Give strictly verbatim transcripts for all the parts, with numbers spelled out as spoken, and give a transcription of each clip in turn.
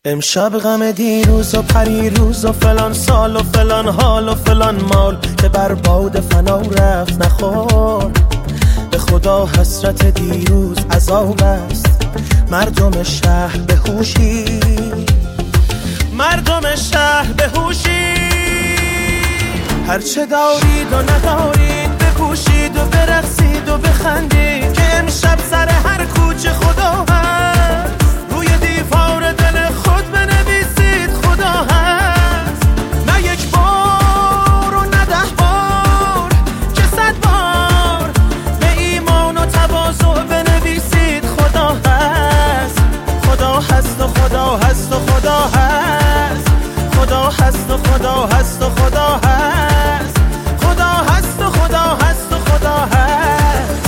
امشب غم دیروز و پریروز و فلان سال و فلان حال و فلان مال که بر باد فنا رفت نخور. به خدا حسرت دیروز عذاب است، مردم شهر به هوشی، مردم شهر به هوشی. هرچه دارید و ندارید بپوشید و برقصید و بخندید که امشب سر هر کوچه خدا هست. روی دیوار دل خود بنویسید خدا هست. نه یک بار و نه ده بار که صد بار به ایمان و تواضع بنویسید خدا هست. خدا هست و خدا هست و خدا هست. خدا هست و خدا هست و خدا هست. خدا هست و خدا هست و خدا هست.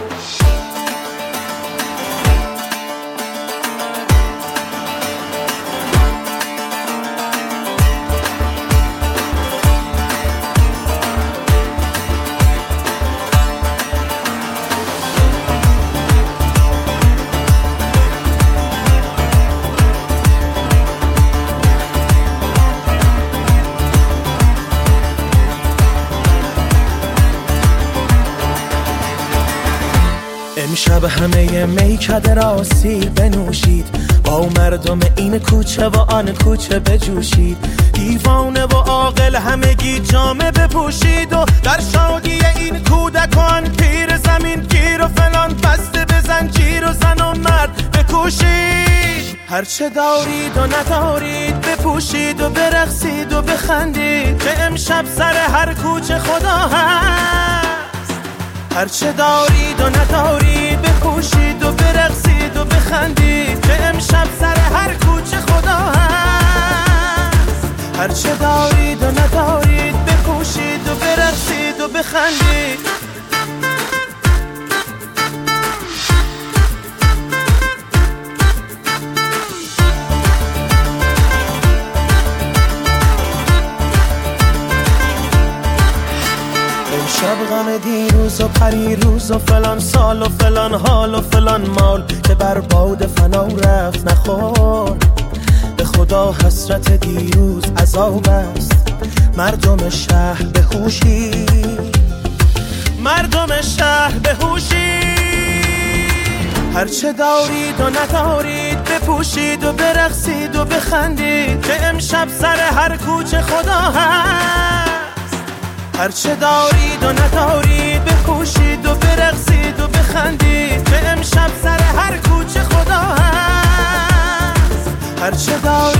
امشب همه میکده را سیر بنوشید، با مردم این کوچه و آن کوچه بجوشید. دیوانه و عاقل همگی جامه بپوشید و در شادی این کودکان پیر زمین گیر و فلان بسته بزن جیر و زن و مرد بکوشید. هرچه دارید و ندارید بپوشید و برقصید و بخندید که امشب سر هر کوچه خدا هست. هرچه دارید و ندارید بپوشید و برقصید و بخندید که امشب سر هر کوچه خدا هست. هرچه دارید و ندارید بپوشید و برقصید و بخندید. امشب غم دیروز و پریروز و فلان سال و فلان حال و فلان مال که بر باد فنا رفت نخور. به خدا حسرت دیروز عذاب است، مردم شهر به هوشی، مردم شهر به هوشی. هرچه دارید و ندارید بپوشید و برقصید و بخندید که امشب سر هر کوچه خدا هست. هرچه دارید و ندارید بپوشید و برقصید و بخندید که امشب سر هر کوچه خدا هست. هرچه دارید